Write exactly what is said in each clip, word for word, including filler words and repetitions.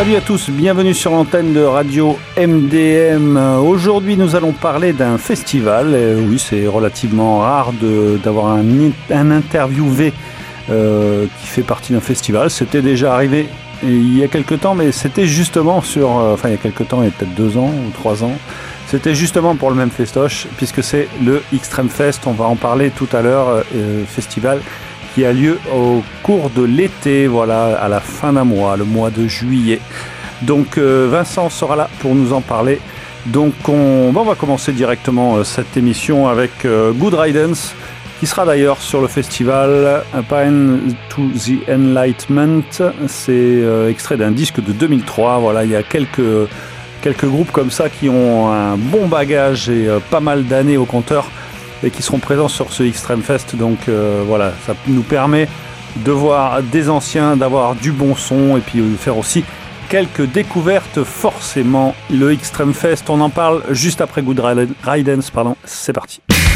Salut à tous, bienvenue sur l'antenne de Radio M D M. Aujourd'hui, nous allons parler d'un festival. Euh, oui, c'est relativement rare de, d'avoir un, un interviewé euh, qui fait partie d'un festival. C'était déjà arrivé il y a quelques temps, mais c'était justement sur... Euh, enfin, il y a quelques temps, il y a peut-être deux ans ou trois ans. C'était justement pour le même festoche, puisque c'est le Extreme Fest. On va en parler tout à l'heure, euh, festival qui a lieu au cours de l'été, voilà, à la fin d'un mois, le mois de juillet. Donc euh, Vincent sera là pour nous en parler. Donc on, bon, on va commencer directement euh, cette émission avec euh, Good Riddance, qui sera d'ailleurs sur le festival Pain to the Enlightenment. C'est euh, extrait d'un disque de deux mille trois. Voilà, il y a quelques, quelques groupes comme ça qui ont un bon bagage et euh, pas mal d'années au compteur, et qui seront présents sur ce Extreme Fest. Donc euh, voilà, ça nous permet de voir des anciens, d'avoir du bon son et puis de faire aussi quelques découvertes forcément. Le Extreme Fest, on en parle juste après Good Riddance, pardon, c'est parti.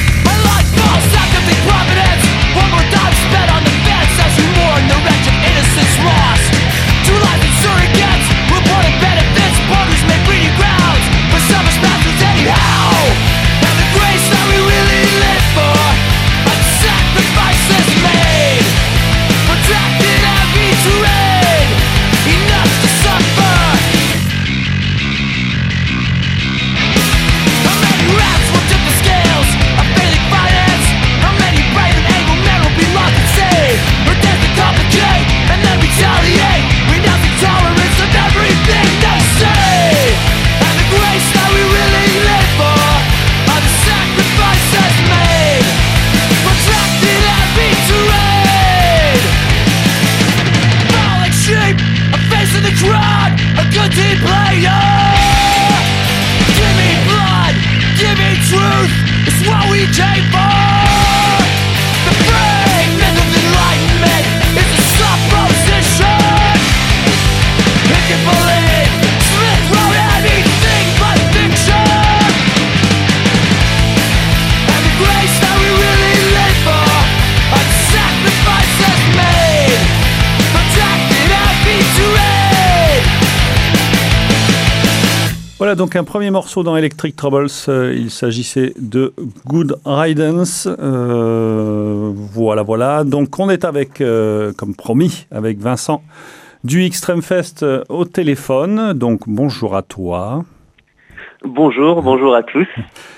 Voilà donc un premier morceau dans Electric Troubles, euh, il s'agissait de Good Riddance, euh, voilà voilà, donc on est avec, euh, comme promis, avec Vincent du Extreme Fest euh, au téléphone, donc bonjour à toi. Bonjour, bonjour à tous.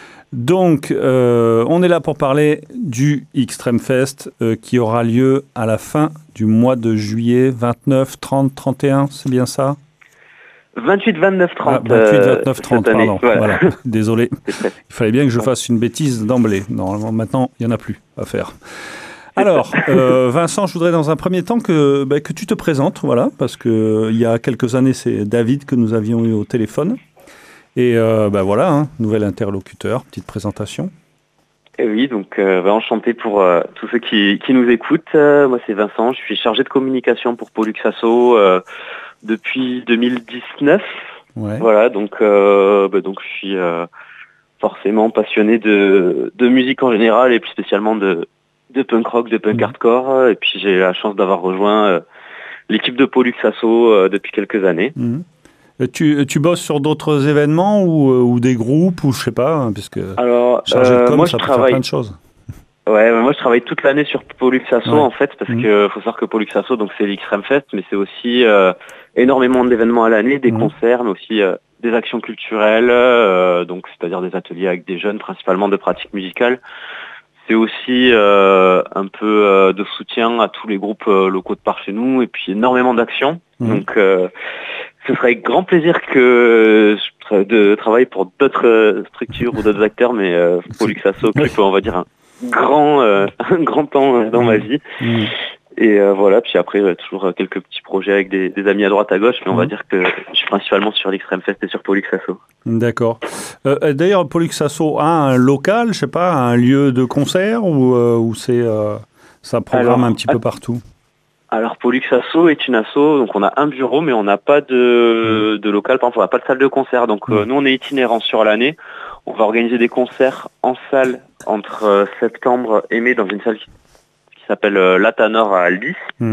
Donc euh, on est là pour parler du Extreme Fest euh, qui aura lieu à la fin du mois de juillet, vingt-neuf, trente, trente et un, c'est bien ça ? vingt-huit, vingt-neuf, trente. Ah, vingt-huit, vingt-neuf, trente, euh, pardon. Voilà. Voilà. Désolé. Il fallait bien que je fasse une bêtise d'emblée. Normalement, maintenant, il n'y en a plus à faire. Alors, euh, Vincent, je voudrais dans un premier temps que, bah, que tu te présentes, voilà, parce qu'il y a quelques années, c'est David que nous avions eu au téléphone. Et euh, bah, voilà, hein, nouvel interlocuteur, petite présentation. Et oui, donc euh, bah, enchanté pour euh, tous ceux qui, qui nous écoutent. Euh, moi, c'est Vincent, je suis chargé de communication pour Pollux Asso euh, depuis deux mille dix-neuf. Ouais. Voilà, donc, euh, bah, donc je suis euh, forcément passionné de, de musique en général et plus spécialement de, de punk rock, de punk mmh. hardcore. Et puis j'ai la chance d'avoir rejoint euh, l'équipe de Pollux Asso euh, depuis quelques années. Mmh. Tu, tu bosses sur d'autres événements ou, ou des groupes ou je sais pas, hein, puisque Alors, chargé de com, euh, moi, ça je peut travaille... faire plein de choses. Ouais, moi je travaille toute l'année sur Pollux Asso ouais. en fait, parce mmh. que faut savoir que Pollux Asso, donc c'est l'Extreme Fest, mais c'est aussi euh, énormément d'événements à l'année, des mmh. concerts, mais aussi euh, des actions culturelles, euh, donc c'est-à-dire des ateliers avec des jeunes, principalement de pratique musicale. C'est aussi euh, un peu euh, de soutien à tous les groupes euh, locaux de par chez nous, et puis énormément d'actions. Mmh. Donc euh, ce serait avec grand plaisir que je, de travailler pour d'autres structures ou d'autres acteurs, mais euh, Pollux Asso occupe, on va dire, un grand, euh, un grand temps dans mmh. ma vie. Mmh. Et euh, voilà, puis après, euh, toujours quelques petits projets avec des, des amis à droite, à gauche, mais on mmh. va dire que je suis principalement sur l'Extreme Fest et sur Pollux Asso. D'accord. Euh, d'ailleurs, Pollux Asso a un local, je sais pas, un lieu de concert ou, euh, ou c'est euh, ça programme alors, un petit peu partout? Alors, Pollux Asso est une asso, donc on a un bureau, mais on n'a pas de, mmh. de local, par exemple, on n'a pas de salle de concert. Donc, mmh. euh, nous, on est itinérants sur l'année. On va organiser des concerts en salle entre euh, septembre et mai dans une salle qui, qui s'appelle euh, Latanor à Aldis. Mmh.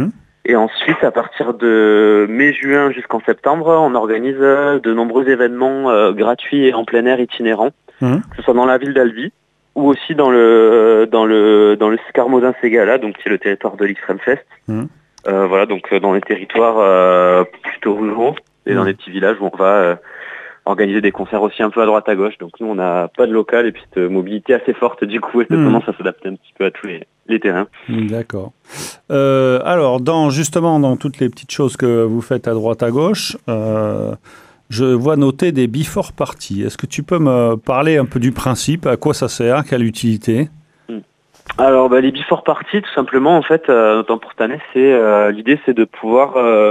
Et ensuite, à partir de mai-juin jusqu'en septembre, on organise de nombreux événements euh, gratuits et en plein air itinérants, mmh. que ce soit dans la ville d'Albi ou aussi dans le dans le dans le Scarmozin-Ségala, donc qui est le territoire de l'Extreme Fest. Mmh. Euh, voilà, donc dans les territoires euh, plutôt ruraux et mmh. dans les petits villages où on va euh, organiser des concerts aussi un peu à droite à gauche. Donc nous, on n'a pas de local et puis cette mobilité assez forte du coup, et cette mmh. tendance à s'adapter un petit peu à tous les, les terrains. D'accord. Euh, alors, dans, justement, dans toutes les petites choses que vous faites à droite à gauche, euh, je vois noter des before parties. Est-ce que tu peux me parler un peu du principe, à quoi ça sert, quelle utilité ? Alors, bah, les before parties, tout simplement, en fait, euh, notamment pour cette année, c'est, euh, l'idée, c'est de pouvoir... Euh,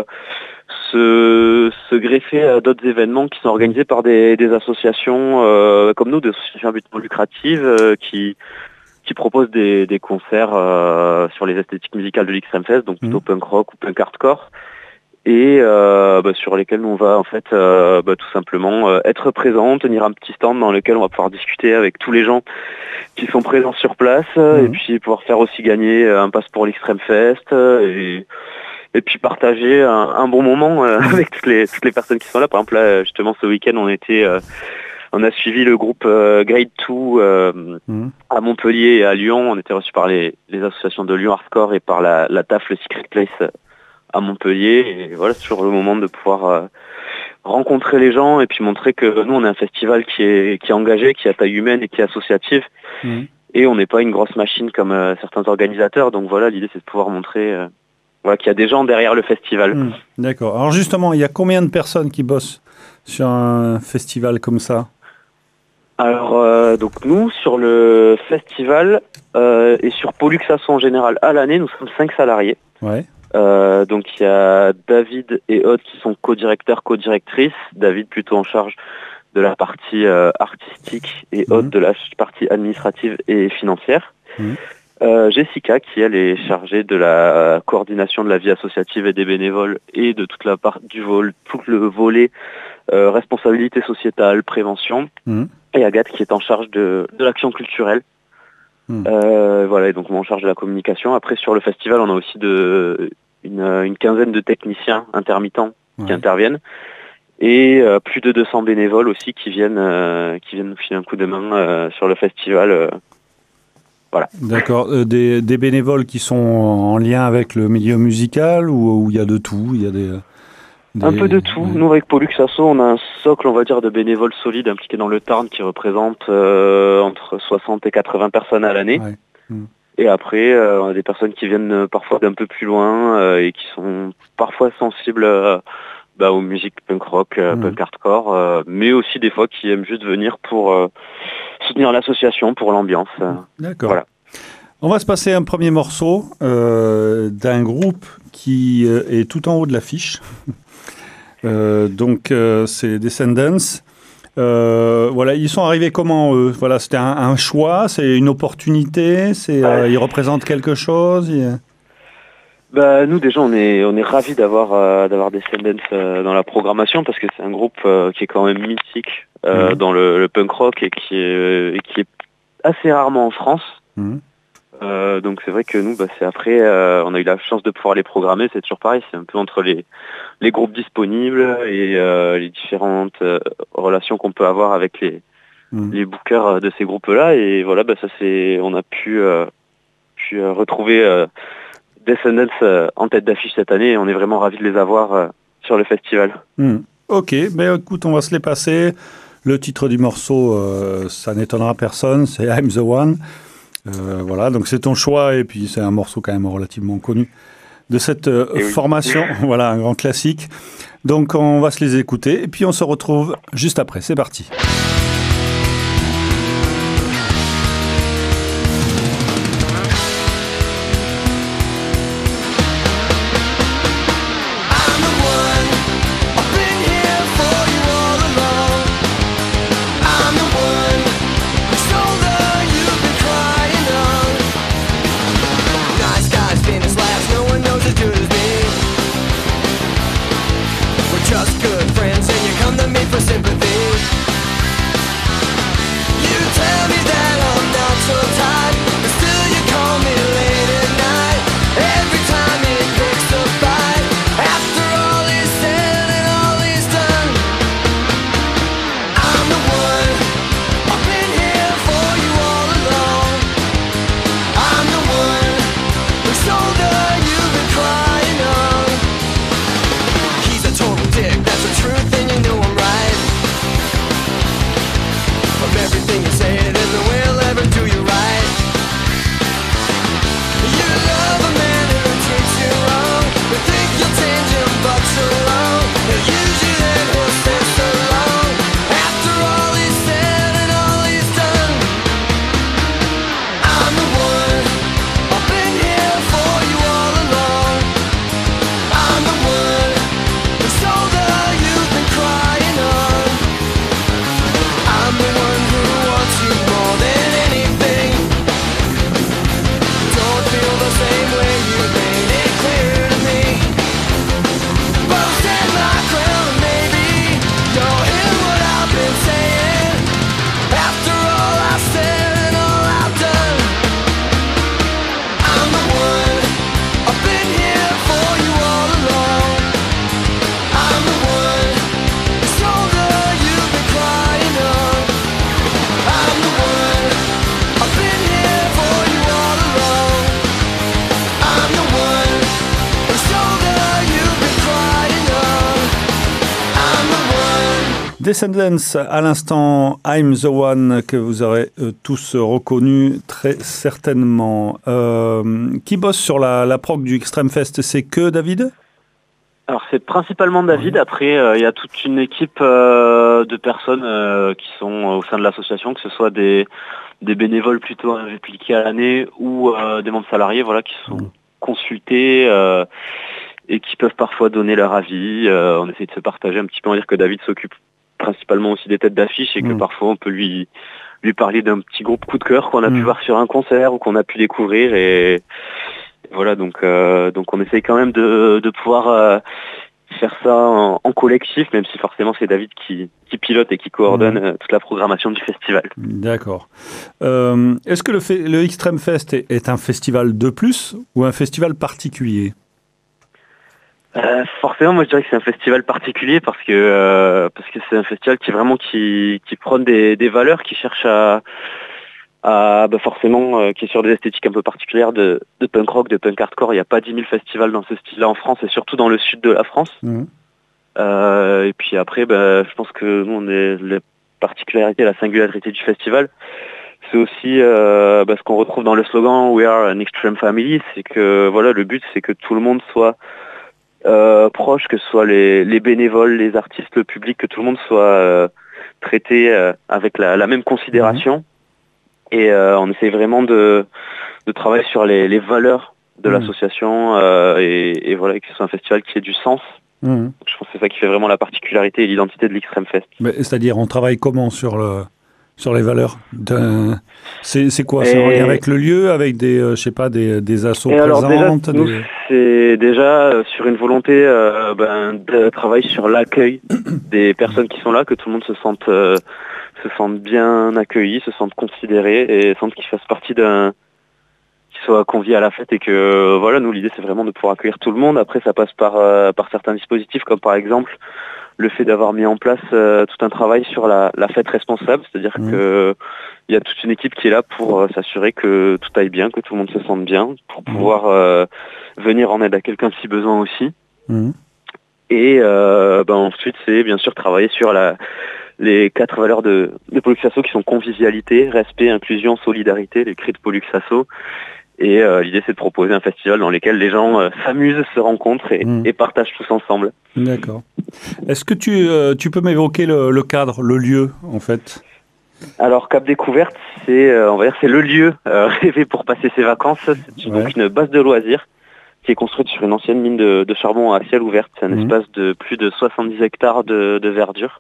Se, se greffer à d'autres événements qui sont organisés par des, des associations euh, comme nous, des associations à but non lucratif euh, qui, qui proposent des, des concerts euh, sur les esthétiques musicales de l'Extreme Fest, donc plutôt mmh. punk rock ou punk hardcore, et euh, bah, sur lesquels on va en fait euh, bah, tout simplement euh, être présent, tenir un petit stand dans lequel on va pouvoir discuter avec tous les gens qui sont présents sur place, mmh. et puis pouvoir faire aussi gagner un pass pour l'Extreme Fest, et Et puis partager un, un bon moment euh, avec toutes les toutes les personnes qui sont là. Par exemple, là, justement, ce week-end, on était, euh, on a suivi le groupe euh, Grade deux euh, mmh. à Montpellier et à Lyon. On était reçus par les, les associations de Lyon Hardcore et par la, la T A F, le Secret Place à Montpellier. Et voilà, c'est toujours le moment de pouvoir euh, rencontrer les gens et puis montrer que nous, on est un festival qui est qui est engagé, qui est à taille humaine et qui est associatif. Mmh. Et on n'est pas une grosse machine comme euh, certains organisateurs. Donc voilà, l'idée, c'est de pouvoir montrer... Euh, Voilà, qu'il y a des gens derrière le festival. Mmh, d'accord. Alors justement, il y a combien de personnes qui bossent sur un festival comme ça ? Alors, euh, donc nous, sur le festival euh, et sur Pollux Asso en général, à l'année, nous sommes cinq salariés. Ouais. Euh, donc il y a David et Aude qui sont co-directeurs, co-directrices. David plutôt en charge de la partie euh, artistique et Aude mmh. de la partie administrative et financière. Mmh. Euh, Jessica, qui elle est chargée de la coordination de la vie associative et des bénévoles et de toute la part du vol, tout le volet euh, responsabilité sociétale, prévention. Mmh. Et Agathe qui est en charge de, de l'action culturelle. Mmh. Euh, voilà, et donc moi en charge de la communication. Après sur le festival, on a aussi de, une, une quinzaine de techniciens intermittents ouais. qui interviennent. Et euh, plus de deux cents bénévoles aussi qui viennent, euh, qui viennent nous filer un coup de main euh, sur le festival. Euh, Voilà. D'accord. Euh, des, des bénévoles qui sont en lien avec le milieu musical ou il y a de tout, il y a des, des... Un peu de tout. Ouais. Nous, avec Pollux Asso, on a un socle, on va dire, de bénévoles solides impliqués dans le Tarn qui représente euh, entre soixante et quatre-vingts personnes à l'année. Ouais. Mmh. Et après, euh, on a des personnes qui viennent parfois d'un peu plus loin euh, et qui sont parfois sensibles euh, bah, aux musiques punk rock, euh, mmh. punk hardcore, euh, mais aussi des fois qui aiment juste venir pour... Euh, soutenir l'association pour l'ambiance. D'accord. Voilà. On va se passer un premier morceau euh, d'un groupe qui euh, est tout en haut de l'affiche. euh, donc, euh, c'est Descendants. Euh, voilà, ils sont arrivés comment, eux ? Voilà, c'était un, un choix, c'est une opportunité, c'est, euh, ils représentent quelque chose il... Bah, nous déjà on est on est ravis d'avoir euh, d'avoir Descendants euh, dans la programmation parce que c'est un groupe euh, qui est quand même mythique euh, mmh. dans le, le punk rock et qui est et qui est assez rarement en France. Mmh. Euh, donc c'est vrai que nous bah, c'est après euh, on a eu la chance de pouvoir les programmer, c'est toujours pareil, c'est un peu entre les les groupes disponibles et euh, les différentes euh, relations qu'on peut avoir avec les mmh. les bookers de ces groupes-là et voilà bah ça c'est on a pu euh, pu euh, retrouver euh, Descendants euh, en tête d'affiche cette année et on est vraiment ravis de les avoir euh, sur le festival. Mmh. Ok, ben écoute, on va se les passer. Le titre du morceau, euh, ça n'étonnera personne, c'est I'm the One. Euh, voilà, donc c'est ton choix et puis c'est un morceau quand même relativement connu de cette euh, oui. formation. Voilà, un grand classique. Donc on va se les écouter et puis on se retrouve juste après. C'est parti. Just good friends and you come to me for sympathy. everything you say, it isn't will ever do you right. You love a man who treats you wrong. You think you'll change him, but you're wrong. He'll use you and he'll stay so long. After all he's said and all he's done, I'm the one. I've been here for you all along. I'm the one. The shoulder you've been crying on. I'm the one who wants you more than anything. Don't feel the same way, you made it clear to me. But I'll stand my ground, maybe you'll hear what I've been saying. After all I've said and all I've done, I'm the one. I've been here for you all along. I'm the one. The shoulder you've been crying on. I'm the one. I've been here for you all along. I'm the one. The shoulder you've been crying on. I'm the one. Descendants, à l'instant, I'm the One, que vous aurez euh, tous reconnu très certainement. Euh, qui bosse sur la, la prog du Extreme Fest? C'est que David? Alors c'est principalement David, après il euh, y a toute une équipe euh, de personnes euh, qui sont au sein de l'association, que ce soit des, des bénévoles plutôt impliqués à l'année ou euh, des membres salariés voilà, qui sont mmh. consultés euh, et qui peuvent parfois donner leur avis. Euh, on essaie de se partager un petit peu, on va dire que David s'occupe principalement aussi des têtes d'affiche et que mmh. parfois on peut lui, lui parler d'un petit groupe coup de cœur qu'on a mmh. pu voir sur un concert ou qu'on a pu découvrir et voilà, donc euh, donc on essaye quand même de, de pouvoir euh, faire ça en, en collectif, même si forcément c'est David qui, qui pilote et qui coordonne mmh. euh, toute la programmation du festival. D'accord. Euh, est-ce que le, fe- le Extreme Fest est, est un festival de plus ou un festival particulier? Euh, forcément, moi je dirais que c'est un festival particulier parce que euh, parce que c'est un festival qui vraiment qui qui prône des, des valeurs, qui cherche à à bah forcément euh, qui est sur des esthétiques un peu particulières de, de punk rock, de punk hardcore. Il n'y a pas dix mille festivals dans ce style-là en France et surtout dans le sud de la France. Mmh. Euh, et puis après, bah, je pense que nous on est la particularité, la singularité du festival. C'est aussi euh, bah, ce qu'on retrouve dans le slogan We are an extreme family, c'est que voilà le but c'est que tout le monde soit Euh, proche, que ce soit les, les bénévoles, les artistes, le public, que tout le monde soit euh, traité euh, avec la, la même considération. Mmh. Et euh, on essaie vraiment de, de travailler sur les, les valeurs de mmh. l'association euh, et, et voilà, que ce soit un festival qui ait du sens. Mmh. Je pense que c'est ça qui fait vraiment la particularité et l'identité de l'Extreme Fest. Mais, c'est-à-dire, on travaille comment sur le... Sur les valeurs d'un... C'est, c'est quoi? C'est en lien avec le lieu, avec des, euh, je sais pas, des, des assos et présentes alors déjà, nous, des... c'est déjà euh, sur une volonté euh, ben, de travailler sur l'accueil des personnes qui sont là, que tout le monde se sente, euh, se sente bien accueilli, se sente considéré et sente qu'ils fassent partie d'un... qu'ils soient conviés à la fête et que, euh, voilà, nous, l'idée, c'est vraiment de pouvoir accueillir tout le monde. Après, ça passe par, euh, par certains dispositifs, comme par exemple le fait d'avoir mis en place euh, tout un travail sur la, la fête responsable, c'est-à-dire mmh. que il y a toute une équipe qui est là pour euh, s'assurer que tout aille bien, que tout le monde se sente bien, pour pouvoir euh, venir en aide à quelqu'un si besoin aussi. Mmh. Et euh, ben ensuite, c'est bien sûr travailler sur la, les quatre valeurs de, de Pollux Asso qui sont convivialité, respect, inclusion, solidarité, les cris de Pollux Asso. Et euh, l'idée, c'est de proposer un festival dans lequel les gens euh, s'amusent, se rencontrent et, mmh. et partagent tous ensemble. D'accord. Est-ce que tu, euh, tu peux m'évoquer le, le cadre, le lieu, en fait? Alors, Cap Découverte, c'est, euh, on va dire, c'est le lieu euh, rêvé pour passer ses vacances. C'est ouais. donc une base de loisirs qui est construite sur une ancienne mine de, de charbon à ciel ouvert. C'est un mmh. espace de plus de soixante-dix hectares de, de verdure,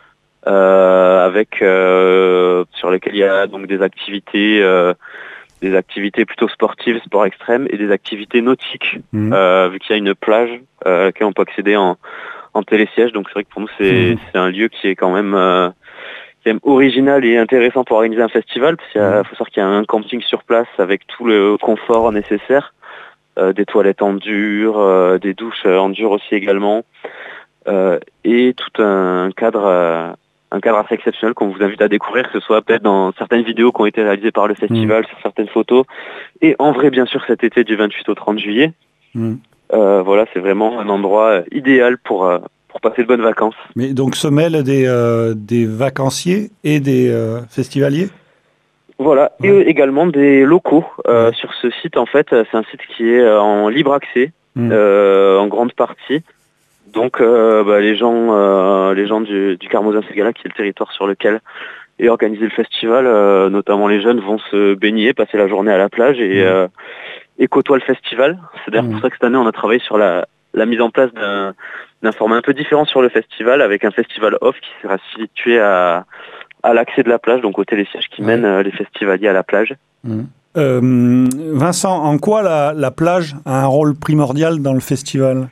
euh, avec euh, sur lesquels il y a donc des activités... Euh, des activités plutôt sportives, sport extrême, et des activités nautiques, mmh. euh, vu qu'il y a une plage euh, à laquelle on peut accéder en, en télésiège. Donc c'est vrai que pour nous, c'est, mmh. c'est un lieu qui est quand même, euh, qui est même original et intéressant pour organiser un festival, parce qu'il y a, mmh. faut savoir qu'il y a un camping sur place avec tout le confort nécessaire, euh, des toilettes en dur, euh, des douches en dur aussi également, euh, et tout un cadre... Euh, un cadre assez exceptionnel qu'on vous invite à découvrir, que ce soit peut-être dans certaines vidéos qui ont été réalisées par le festival, mmh. sur certaines photos, et en vrai bien sûr cet été du vingt-huit au trente juillet. Mmh. Euh, voilà, c'est vraiment un endroit idéal pour, euh, pour passer de bonnes vacances. Mais donc se mêlent des, euh, des vacanciers et des euh, festivaliers? Voilà, Ouais. et également des locaux. Euh, Ouais. Sur ce site, en fait, c'est un site qui est en libre accès, Mmh. euh, en grande partie. Donc, euh, bah, les gens, euh, les gens du, du Carmozin-Ségala, qui est le territoire sur lequel est organisé le festival, euh, notamment les jeunes, vont se baigner, passer la journée à la plage et, Mmh. euh, et côtoient le festival. C'est d'ailleurs Mmh. pour ça que cette année, on a travaillé sur la, la mise en place d'un, d'un format un peu différent sur le festival, avec un festival off qui sera situé à, à l'accès de la plage, donc au télésiège qui Ouais. mène euh, les festivaliers à la plage. Mmh. Euh, Vincent, en quoi la, la plage a un rôle primordial dans le festival?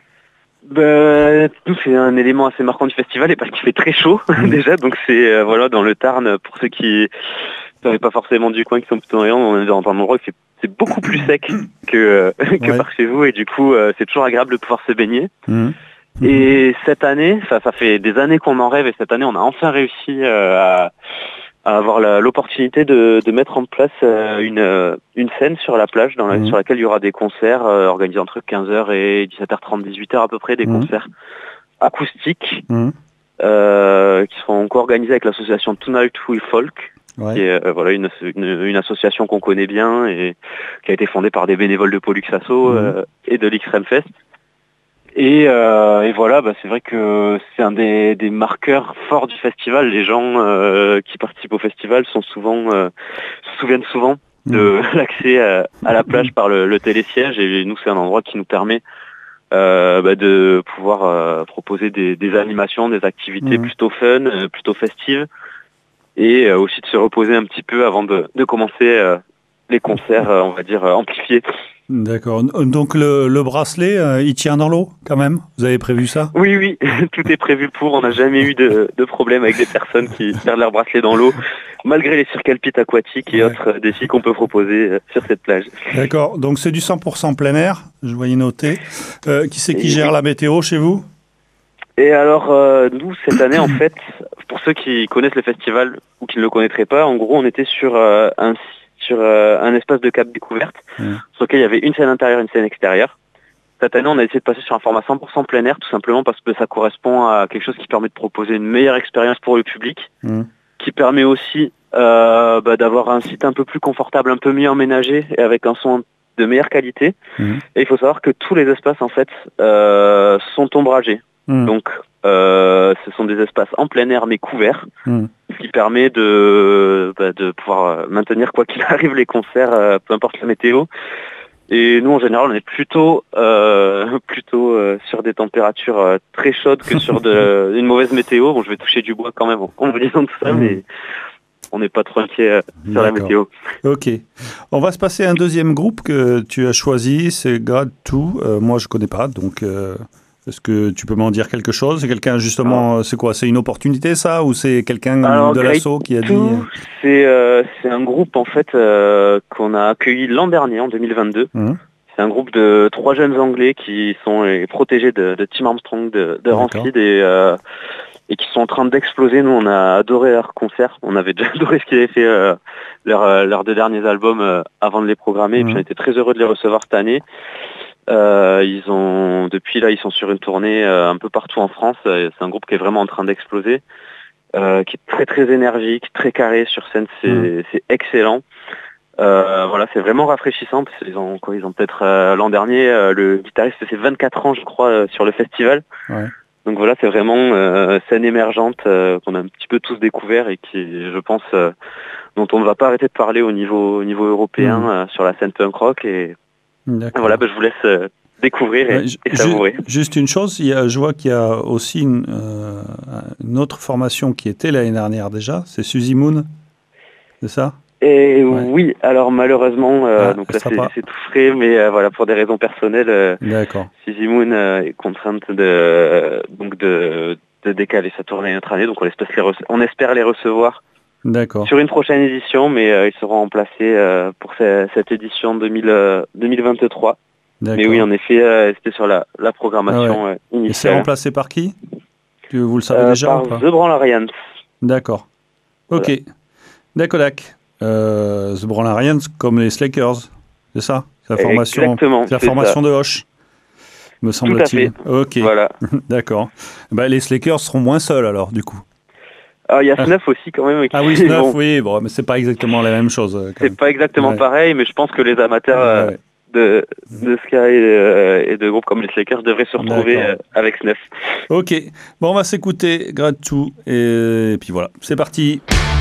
Ben, nous, c'est un élément assez marquant du festival et parce qu'il fait très chaud Mmh. déjà, donc c'est euh, voilà dans le Tarn, pour ceux qui ne sont pas forcément du coin, qui sont plutôt en on est dans un endroit où c'est, c'est beaucoup plus sec que, euh, que Ouais. par chez vous et du coup euh, c'est toujours agréable de pouvoir se baigner. Mmh. Et cette année, ça, ça fait des années qu'on en rêve et cette année on a enfin réussi euh, à, à avoir la, l'opportunité de, de mettre en place euh, une, euh, une scène sur la plage dans la, Mmh. sur laquelle il y aura des concerts euh, organisés entre quinze heures et dix-sept heures trente, dix-huit heures à peu près, des Mmh. concerts acoustiques Mmh. euh, qui seront co-organisés avec l'association Tonight We Folk, Ouais. qui est euh, voilà une, une, une association qu'on connaît bien et qui a été fondée par des bénévoles de Pollux Asso Mmh. euh, et de l'X-Rem Fest. Et, euh, et voilà, bah, c'est vrai que c'est un des, des marqueurs forts du festival. Les gens euh, qui participent au festival sont souvent, euh, se souviennent souvent de Mmh. l'accès à, à la plage par le, le télésiège. Et nous, c'est un endroit qui nous permet euh, bah, de pouvoir euh, proposer des, des animations, des activités Mmh. plutôt fun, euh, plutôt festives, et euh, aussi de se reposer un petit peu avant de, de commencer euh, les concerts, euh, on va dire, euh, amplifiés. D'accord. Donc le, le bracelet, euh, il tient dans l'eau quand même? Vous avez prévu ça? Oui, oui, tout est prévu pour. On n'a jamais eu de, de problème avec des personnes qui perdent leur bracelet dans l'eau, malgré les circalpites aquatiques et Ouais. autres défis qu'on peut proposer euh, sur cette plage. D'accord. Donc c'est du cent pour cent plein air, je voyais noter. Euh, qui c'est qui Et gère oui. la météo chez vous? Et alors, euh, nous, cette année, en fait, pour ceux qui connaissent le festival ou qui ne le connaîtraient pas, en gros, on était sur un euh, sur euh, un espace de cap découverte, mmh. sur lequel il y avait une scène intérieure et une scène extérieure. Cette année, on a essayé de passer sur un format cent pour cent plein air, tout simplement parce que ça correspond à quelque chose qui permet de proposer une meilleure expérience pour le public, Mmh. qui permet aussi euh, bah, d'avoir un site un peu plus confortable, un peu mieux emménagé et avec un son de meilleure qualité. Mmh. Et il faut savoir que tous les espaces, en fait, euh, sont ombragés. Mmh. Donc, euh, ce sont des espaces en plein air mais couverts, Mmh. ce qui permet de, bah, de pouvoir maintenir quoi qu'il arrive les concerts, euh, peu importe la météo. Et nous, en général, on est plutôt euh, plutôt euh, sur des températures euh, très chaudes que sur de, une mauvaise météo. Bon, je vais toucher du bois quand même en, en vous disant tout ça, Mmh. mais on n'est pas trop inquiet euh, sur la D'accord. météo. Ok. On va se passer à un deuxième groupe que tu as choisi, c'est Grade deux. Euh, moi, je connais pas, donc euh, est-ce que tu peux m'en dire quelque chose? C'est quelqu'un, justement, c'est quoi? C'est une opportunité, ça? Ou c'est quelqu'un Alors, de Grade l'asso qui a dit... Tout, c'est euh, c'est un groupe en fait euh, qu'on a accueilli l'an dernier, en deux mille vingt-deux. Mmh. C'est un groupe de trois jeunes Anglais qui sont les protégés de, de Tim Armstrong, de, de D'accord. Rancid, et, euh, et qui sont en train d'exploser. Nous, on a adoré leur concert. On avait déjà adoré ce qu'ils avaient fait, euh, leurs euh, leurs deux derniers albums euh, avant de les programmer. Et puis, Mhm. on était très heureux de les recevoir cette année. Euh, ils ont, depuis là, ils sont sur une tournée euh, un peu partout en France. C'est un groupe qui est vraiment en train d'exploser, euh, qui est très très énergique, très carré sur scène. C'est Mhm. c'est excellent. Euh, voilà, c'est vraiment rafraîchissant parce qu'ils ont quoi, ils ont peut-être euh, l'an dernier euh, le guitariste c'est vingt-quatre ans je crois euh, sur le festival. Ouais. Donc voilà, c'est vraiment euh, scène émergente euh, qu'on a un petit peu tous découvert et qui, je pense, euh, dont on ne va pas arrêter de parler au niveau au niveau européen Mhm. euh, sur la scène punk rock. Et D'accord. voilà, bah, je vous laisse euh, découvrir et, Ouais, ju- et savourer. Juste une chose, il y a, je vois qu'il y a aussi une, euh, une autre formation qui était l'année dernière déjà, c'est Suzy Moon, c'est ça? Et Ouais. oui, alors malheureusement, euh, Ah, donc elle là sera c'est pas. c'est tout frais, mais euh, voilà, pour des raisons personnelles, euh, D'accord. Suzy Moon euh, est contrainte de donc de, de décaler sa tournée une autre année, donc on espère les, rece- on espère les recevoir D'accord. sur une prochaine édition, mais euh, ils seront remplacés euh, pour ce- cette édition deux mille, euh, deux mille vingt-trois. D'accord. Mais oui, en effet, euh, c'était sur la, la programmation euh, Et c'est initiale. remplacé par qui? Tu, vous le savez Euh, déjà par ou pas? The Branlarians. D'accord. Ok. D'accord. Euh, The Branlarians comme les Slakers, c'est ça? C'est la formation, Exactement, c'est la c'est formation ça. de Hoche. me semble-t-il. Tout à Ok, Voilà. d'accord. Bah, les Slakers seront moins seuls alors, du coup. Alors, il y a Snuff aussi quand même. Qui, Ah oui, Snuff, bon, oui, bon, mais c'est pas exactement la même chose. euh, quand c'est même. pas exactement Ouais. pareil, mais je pense que les amateurs Ouais, euh, ouais. de, de Sky et, euh, et de groupes comme les Slakers devraient se retrouver D'accord. euh, avec Snuff. Ok, bon, on va s'écouter Grade deux et, et puis voilà, c'est parti.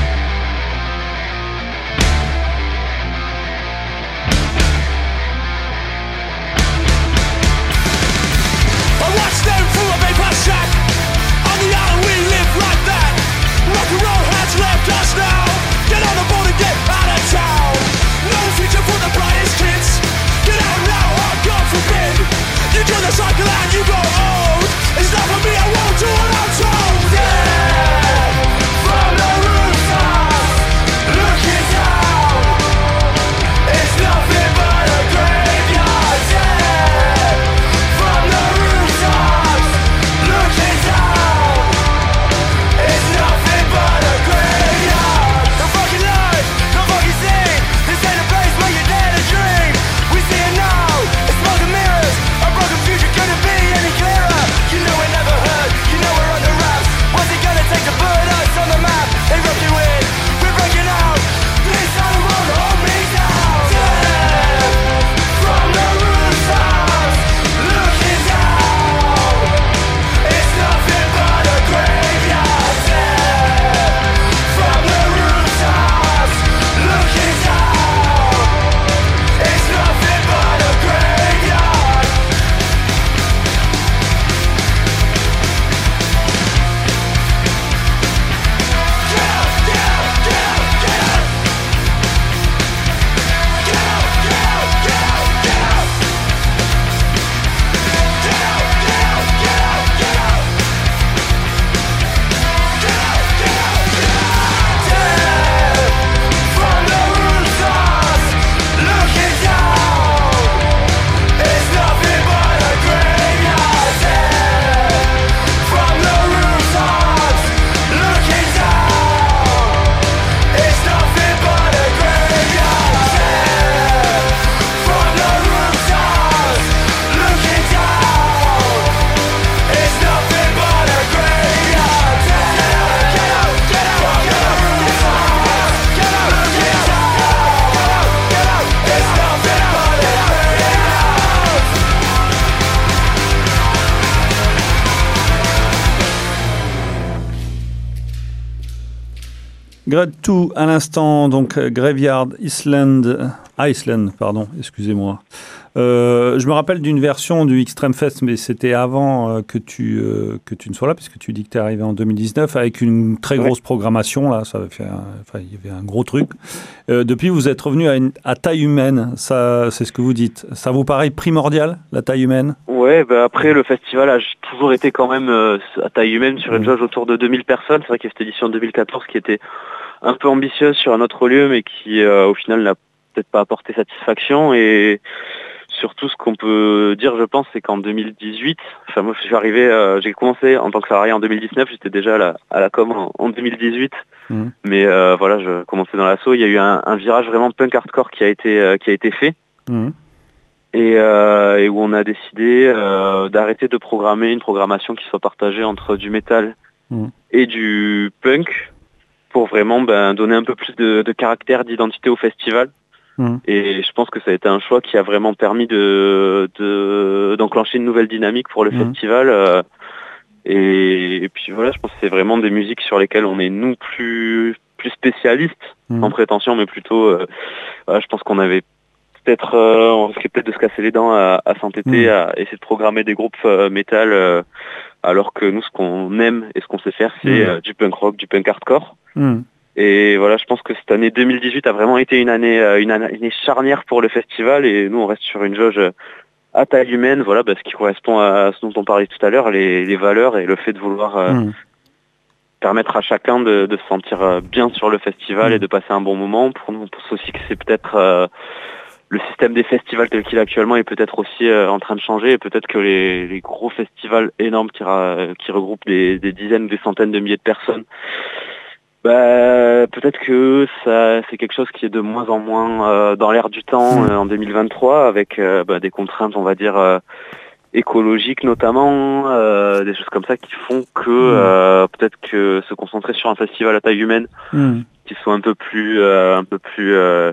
I watched them through a paper shack. On the island we live like that. Rock and roll has left us now. Get on the boat and get out of town. No future for the brightest kids. Get out now or God forbid. You do the cycle and you go old. It's not for me, I won't do what I'm told. Yeah, from the rooftops, looking down. It's nothing but a graveyard. Yeah, from the rooftops, looking down. It's nothing but a graveyard. The fucking life, the fucking scene. This ain't a place where you dare to dream. We see it now, it's smoke and mirrors. A broken future couldn't be any clearer. You know it never hurt, you know we're under wraps. What's it gonna take to put us on the map? They rope you in, we're breaking out. Please don't won't hold me down. Yeah, from the rooftops, looking down. It's nothing but a graveyard. Yeah, from the rooftops, looking down. It's nothing but a graveyard. Get up, get up, get up, get up. Get up, get up, get up, get up. Get up, get up, get up, get up. Get up, get up, get up. Yeah, from the rooftops, looking down. It's nothing but a graveyard. Yeah, from the rooftops, looking down. It's nothing but a graveyard. Yeah, from the rooftops, looking down. It's nothing but a graveyard. Yeah, get up, get up, get up, get up, get up, looking down. Get up, it's nothing but a graveyard. Grade deux à l'instant, donc euh, Graveyard Island, Iceland, pardon, excusez-moi. Euh, je me rappelle d'une version du Extreme Fest, mais c'était avant euh, que, tu, euh, que tu ne sois là, puisque tu dis que tu es arrivé en deux mille dix-neuf, avec une très grosse programmation, là, ça avait fait un, enfin, il y avait un gros truc. Euh, depuis, vous êtes revenu à, une- à taille humaine, ça, c'est ce que vous dites. Ça vous paraît primordial, la taille humaine ? Ouais, bah après le festival a toujours été quand même euh, à taille humaine sur une Mhm. jauge autour de deux mille personnes. C'est vrai qu'il y a cette édition deux mille quatorze qui était un peu ambitieuse sur un autre lieu, mais qui euh, au final n'a peut-être pas apporté satisfaction. Et surtout, ce qu'on peut dire, je pense, c'est qu'en deux mille dix-huit, enfin moi je suis arrivé, euh, j'ai commencé en tant que salarié en deux mille dix-neuf, j'étais déjà à la, à la com en, en deux mille dix-huit. Mhm. Mais euh, voilà, je commençais dans l'assaut. Il y a eu un, un virage vraiment punk hardcore qui a été euh, qui a été fait. Mhm. Et, euh, et où on a décidé euh, d'arrêter de programmer une programmation qui soit partagée entre du métal Mhm. et du punk pour vraiment ben, donner un peu plus de, de caractère, d'identité au festival. Mhm. Et je pense que ça a été un choix qui a vraiment permis de, de d'enclencher une nouvelle dynamique pour le Mhm. festival. euh, et, et puis voilà, je pense que c'est vraiment des musiques sur lesquelles on est nous plus plus spécialistes, Mhm. sans prétention, mais plutôt, euh, voilà, je pense qu'on avait peut-être, euh, on risquait peut-être de se casser les dents à, à s'entêter, Mhm. à essayer de programmer des groupes euh, métal, euh, alors que nous, ce qu'on aime et ce qu'on sait faire, c'est Mhm. euh, du punk rock, du punk hardcore. Mhm. Et voilà, je pense que cette année deux mille dix-huit a vraiment été une année, euh, une année, une année charnière pour le festival, et nous, on reste sur une jauge euh, à taille humaine, voilà, parce qu'il correspond à ce dont on parlait tout à l'heure, les, les valeurs et le fait de vouloir euh, Mhm. permettre à chacun de, de se sentir euh, bien sur le festival Mhm. et de passer un bon moment. Pour nous, on pense aussi que c'est peut-être euh, le système des festivals tel qu'il est actuellement est peut-être aussi euh, en train de changer, et peut-être que les, les gros festivals énormes qui, ra- qui regroupent des, des dizaines ou des centaines de milliers de personnes, bah, peut-être que ça c'est quelque chose qui est de moins en moins euh, dans l'air du temps Mhm. euh, en deux mille vingt-trois, avec euh, bah, des contraintes, on va dire, euh, écologiques notamment, euh, des choses comme ça qui font que Mmh. euh, peut-être que se concentrer sur un festival à taille humaine Mmh. qui soit un peu plus euh, un peu plus euh,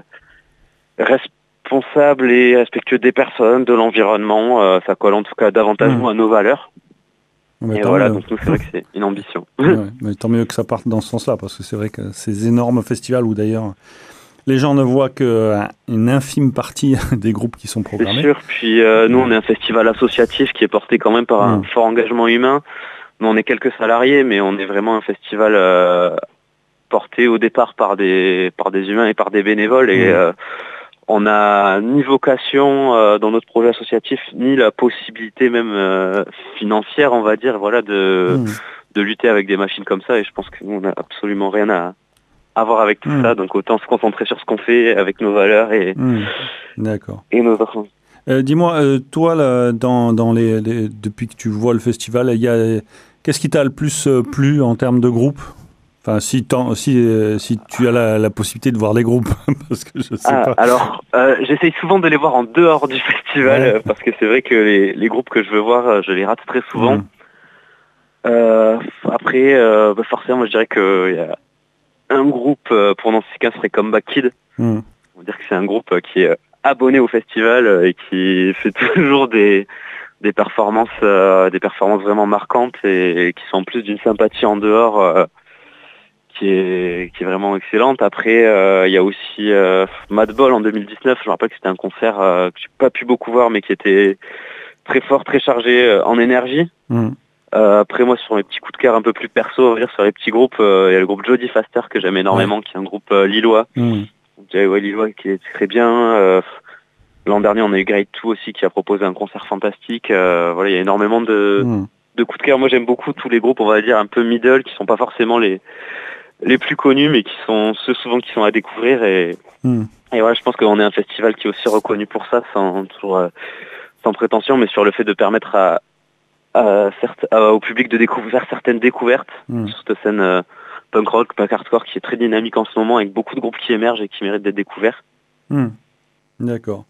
responsable et respectueux des personnes, de l'environnement, euh, ça colle en tout cas davantage Mmh. nous, à nos valeurs. Mais Et tant voilà, mieux. donc nous c'est vrai que c'est une ambition. Ouais, mais tant mieux que ça parte dans ce sens-là, parce que c'est vrai que ces énormes festivals où d'ailleurs les gens ne voient qu'une infime partie des groupes qui sont C'est programmés. sûr, puis euh, nous on est un festival associatif qui est porté quand même par un Mmh. fort engagement humain. Nous on est quelques salariés, mais on est vraiment un festival euh, porté au départ par des par des humains et par des bénévoles. Et Mmh. euh, on a ni vocation euh, dans notre projet associatif, ni la possibilité même euh, financière, on va dire, voilà, de Mmh. de lutter avec des machines comme ça. Et je pense que nous on a absolument rien à à voir avec tout Mmh. ça. Donc autant se concentrer sur ce qu'on fait avec nos valeurs et Mmh. D'accord. et nos enfants. Euh, dis-moi, euh, toi, là, dans, dans les, les- depuis que tu vois le festival, il y a, qu'est-ce qui t'a le plus euh, plu en termes de groupe? Enfin, si, t'en- si, euh, si tu as la, la possibilité de voir les groupes, parce que je sais Ah, pas. alors, euh, j'essaye souvent de les voir en dehors du festival, Ouais. euh, parce que c'est vrai que les, les groupes que je veux voir, euh, je les rate très souvent. Mmh. Euh, après, euh, bah, forcément, moi, je dirais qu'il y a un groupe, euh, pour Nancy quinze, serait Comeback Kid. Mmh. On va dire que c'est un groupe euh, qui est euh, abonné au festival euh, et qui fait toujours des, des performances, euh, des performances vraiment marquantes et, et qui sont en plus d'une sympathie en dehors euh, qui est, qui est vraiment excellente. Après, euh, il y a aussi euh, Madball en deux mille dix-neuf. Je me rappelle que c'était un concert euh, que j'ai pas pu beaucoup voir, mais qui était très fort, très chargé euh, en énergie. Mmh. Euh, après, moi, sur mes petits coups de cœur un peu plus perso, on va dire sur les petits groupes, euh, il y a le groupe Jodie Faster que j'aime énormément, qui est un groupe euh, lillois. Mmh. J Y Lillois qui est très bien. Euh, L'an dernier, on a eu Grade deux aussi qui a proposé un concert fantastique. Euh, voilà, il y a énormément de, Mmh. de coups de cœur. Moi, j'aime beaucoup tous les groupes, on va dire, un peu middle, qui sont pas forcément les les plus connus, mais qui sont ceux souvent qui sont à découvrir. Et, Mmh. et voilà, je pense qu'on est un festival qui est aussi reconnu pour ça, sans toujours euh, sans prétention, mais sur le fait de permettre à, à certes, à- au public de découvrir certaines découvertes Mmh. sur cette scène euh, punk rock, punk hardcore qui est très dynamique en ce moment, avec beaucoup de groupes qui émergent et qui méritent d'être découverts. Mmh. D'accord.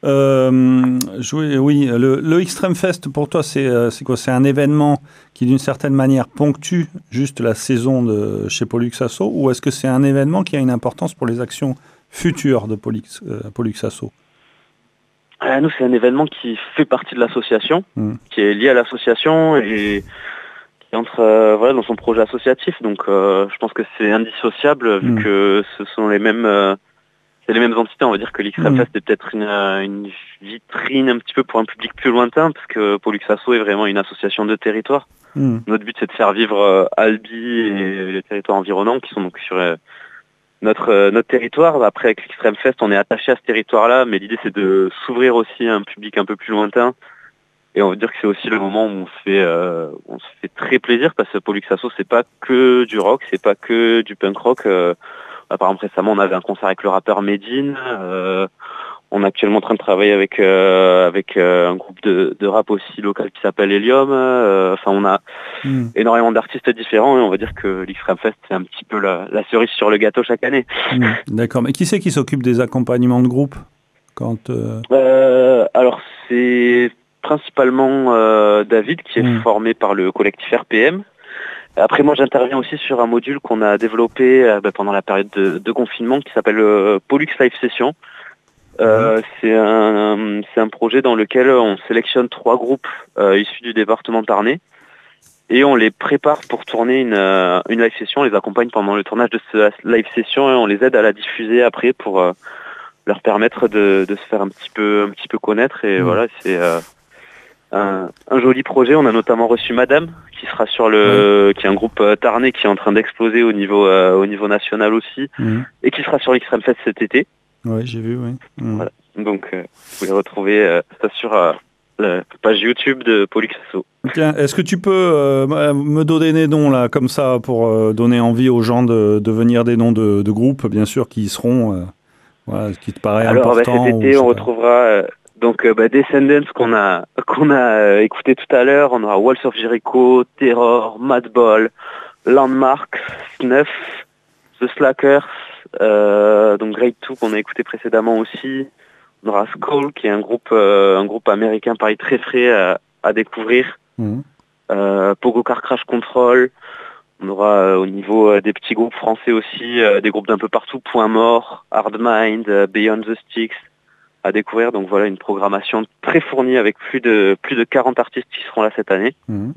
Euh, je voulais- oui, le, le Extreme Fest, pour toi, c'est euh, c'est quoi? C'est un événement qui, d'une certaine manière, ponctue juste la saison de chez Pollux Asso, ou est-ce que c'est un événement qui a une importance pour les actions futures de Pollux, euh, Pollux Asso? Euh, nous, c'est un événement qui fait partie de l'association, Mm. qui est lié à l'association et qui entre euh, voilà, dans son projet associatif. Donc, euh, je pense que c'est indissociable vu Mm. que ce sont les mêmes, euh, c'est les mêmes entités. On va dire que l'Extreme Mm. Fest est peut-être une, euh, une vitrine un petit peu pour un public plus lointain, parce que Pollux Asso est vraiment une association de territoire. Mm. Notre but, c'est de faire vivre euh, Albi et les territoires environnants qui sont donc sur euh, notre euh, notre territoire. Après, avec l'Extreme Fest, on est attaché à ce territoire-là, mais l'idée, c'est de s'ouvrir aussi à un public un peu plus lointain. Et on veut dire que c'est aussi le moment où on se fait, euh, on se fait très plaisir, parce que Pollux Asso, c'est pas que du rock, c'est pas que du punk rock. Euh, par exemple, récemment, on avait un concert avec le rappeur Medine. Euh, on est actuellement en train de travailler avec euh, avec euh, un groupe de, de rap aussi local qui s'appelle Helium. Euh, Enfin, on a Mm. énormément d'artistes différents et on va dire que l'Extreme Fest, c'est un petit peu la, la cerise sur le gâteau chaque année. Mm. D'accord. Mais qui c'est qui s'occupe des accompagnements de groupe quand euh, Euh, alors, c'est principalement euh, David qui est Mm. formé par le collectif R P M. Après, moi, j'interviens aussi sur un module qu'on a développé euh, bah, pendant la période de, de confinement qui s'appelle euh, Pollux Live Session. Euh, c'est un, c'est un projet dans lequel on sélectionne trois groupes euh, issus du département tarnais et on les prépare pour tourner une, euh, une live session. On les accompagne pendant le tournage de cette live session et on les aide à la diffuser après pour euh, leur permettre de, de se faire un petit peu, un petit peu connaître. Et Mmh. voilà, c'est euh, un, un joli projet. On a notamment reçu Madame, qui sera sur le, qui est un groupe euh, tarnais qui est en train d'exploser au niveau, euh, au niveau national aussi, Mm. et qui sera sur l'Extreme Fest cet été. Oui, j'ai vu, oui. Mm. Voilà. Donc, euh, vous pouvez retrouver euh, ça sur euh, la page YouTube de Pollux Asso. Tiens, est-ce que tu peux euh, me donner des noms là, comme ça, pour euh, donner envie aux gens de, de venir des noms de, de groupes, bien sûr, qui y seront, euh, voilà, ce qui te paraît Alors, bah, important. cet ou été, je sais on pas. retrouvera euh, donc euh, bah, Descendants qu'on a qu'on a euh, écouté tout à l'heure. On aura Walls of Jericho, Terror, Madball, Landmark, Snuff, The Slackers, euh, donc Grade deux qu'on a écouté précédemment aussi. On aura Skull qui est un groupe euh, un groupe américain pareil très frais à, à découvrir. Mmh. Euh, Pogo Car Crash Control. On aura euh, au niveau euh, des petits groupes français aussi, euh, des groupes d'un peu partout, Point Mort, Hard Mind, euh, Beyond the Sticks à découvrir. Donc voilà, une programmation très fournie avec plus de plus de quarante artistes qui seront là cette année. Mmh.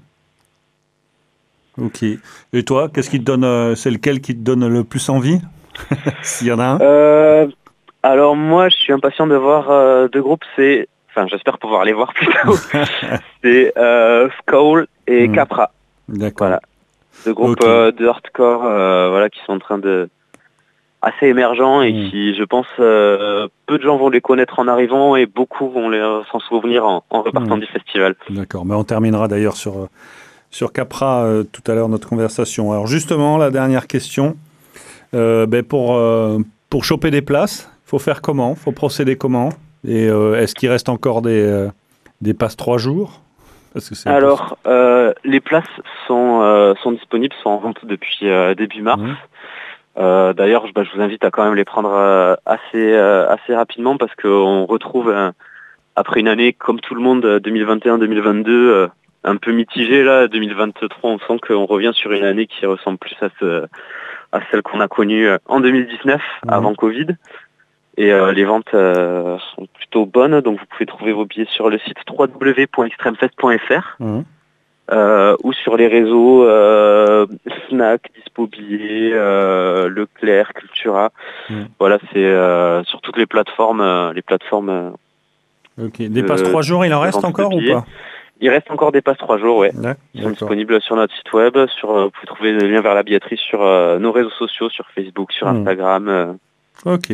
Ok. Et toi, qu'est-ce qui te donne, euh, c'est lequel qui te donne le plus envie, s'il y en a un? Euh, alors moi, je suis impatient de voir euh, deux groupes. C'est, enfin, j'espère pouvoir les voir plus tôt. C'est euh, Skull et Mmh. Capra. D'accord. Voilà. Deux groupes Ok. euh, de hardcore, euh, voilà, qui sont en train de assez émergents et Mmh. qui, je pense, euh, peu de gens vont les connaître en arrivant et beaucoup vont les, euh, s'en souvenir en, en repartant Mmh. du festival. D'accord. Mais on terminera d'ailleurs sur, euh, sur Capra euh, tout à l'heure notre conversation. Alors justement, la dernière question. Euh, ben pour, euh, pour choper des places, il faut faire comment? Il faut procéder comment? Et euh, est-ce qu'il reste encore des, euh, des passes trois jours? Parce que c'est Alors, euh, les places sont, euh, sont disponibles, sont en vente depuis euh, début mars. Mmh. Euh, D'ailleurs, je, bah, je vous invite à quand même les prendre euh, assez, euh, assez rapidement parce qu'on retrouve, euh, après une année comme tout le monde, deux mille vingt et un deux mille vingt-deux, euh, un peu mitigée là, deux mille vingt-trois, on sent qu'on revient sur une année qui ressemble plus à, ce, à celle qu'on a connue euh, en deux mille dix-neuf, Mmh. avant Covid. Et euh, les ventes euh, sont plutôt bonnes, donc vous pouvez trouver vos billets sur le site w w w point extremefest point f r. Mmh. Euh, ou sur les réseaux euh, Fnac, Dispo Billets, euh, Leclerc, Cultura. Mm. Voilà, c'est euh, sur toutes les plateformes, euh, les plateformes. Euh, Ok. Des de- passes trois jours, il en de reste vente de encore ou billets. pas? Il reste encore des passes trois jours, ouais. Ouais, Ils sont d'accord. disponibles sur notre site web. Sur, euh, vous pouvez trouver le lien vers la billetterie sur euh, nos réseaux sociaux, sur Facebook, sur Mm. Instagram. euh. Ok.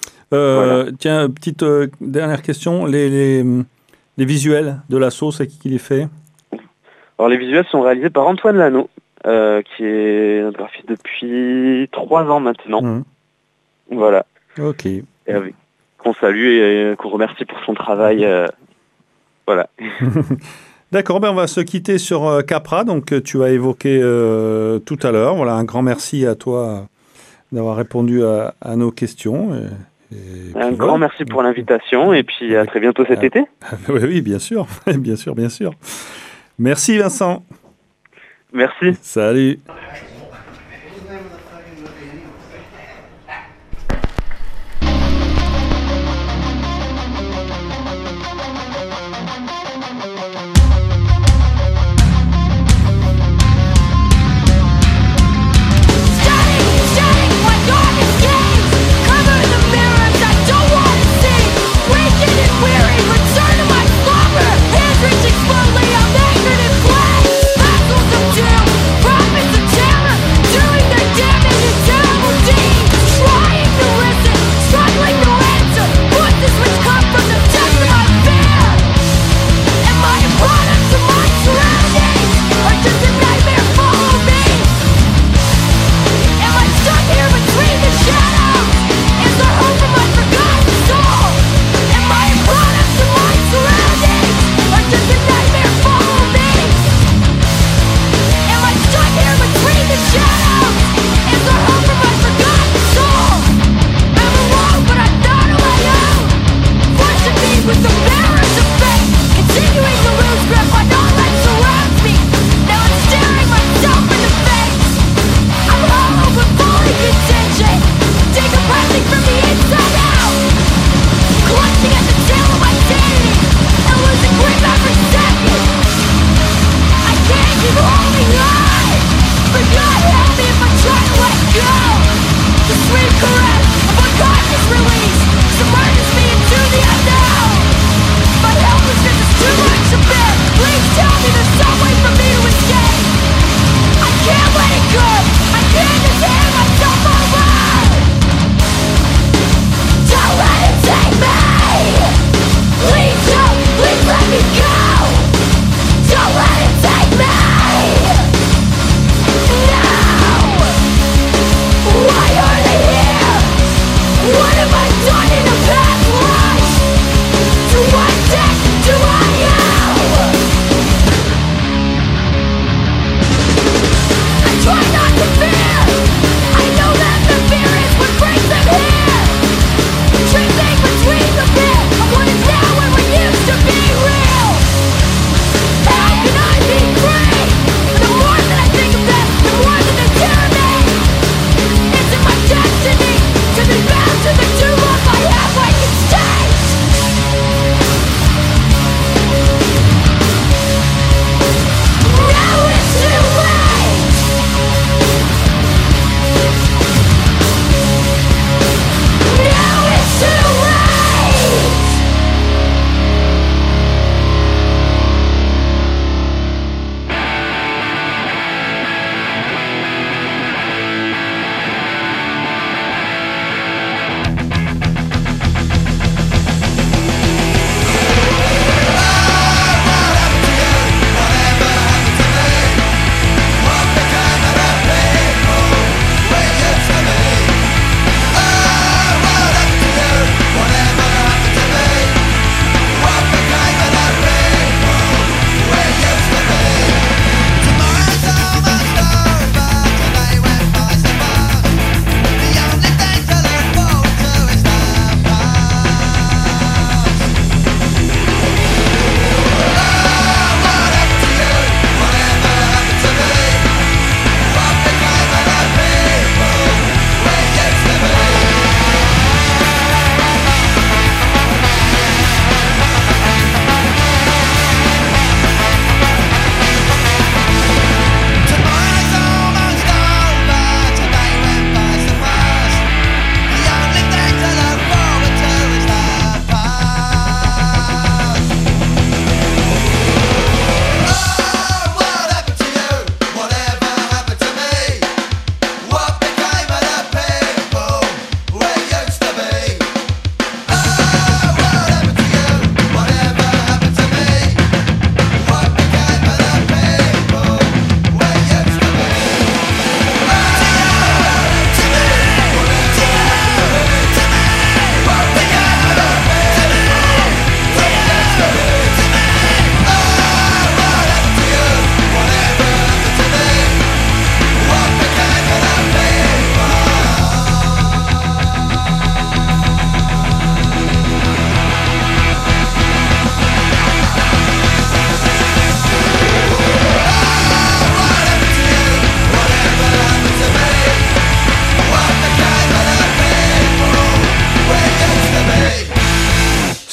Euh, Tiens, petite euh, dernière question. Les, les, les visuels de l'assaut, c'est qui qui les fait? Alors les visuels sont réalisés par Antoine Lano, euh, qui est notre graphiste depuis trois ans maintenant. Mm. Voilà. Ok. Et avec- qu'on salue et euh, qu'on remercie pour son travail. euh, voilà. D'accord, ben on va se quitter sur euh, Capra, donc euh, tu as évoqué euh, tout à l'heure. Voilà, un grand merci à toi euh, d'avoir répondu à, à nos questions. Et, et Un puis grand voilà. merci pour l'invitation et puis à Avec- très bientôt cet avec- été. Oui, oui, bien sûr, bien sûr, bien sûr. Merci Vincent. Merci. Salut. Shining, shining, my darkest gaze. Cover the mirrors I don't want to see. Wicked and weary, return to my slumber. Hands reaching slowly, I'm anchored in flame. Vessels of doom, prophets of terror, doing their damned and terrible deeds. Trying to listen, struggling to answer. Voices which come from the depths of my fear. Am I a product of my surroundings, or does a nightmare follow me? Am I stuck here between the shadows? Is there hope for my forgotten soul? Am I a product of my surroundings, or does a nightmare follow me? Am I stuck here between the shadows? Is there hope for my forgotten soul? I'm alone, but I'm not on my own. Forcing me with the mirrors of fate, continuing to lose grip on all that surrounds me. Now I'm staring myself in the face. I'm hollow but fully contingent, decompressing from the inside out, clutching at the tail of my sanity and losing grip every second. I can't keep holding on, but God help me if I try to let go. The sweet caress of unconscious release submerges me into the unknown. My helplessness is too much to bear. Please tell me there's some way for me to escape. I can't let it go. I can't just hand myself over. Don't let it take me. Please don't. Please let me go. Don't let it take me. No. Why are they here? What have I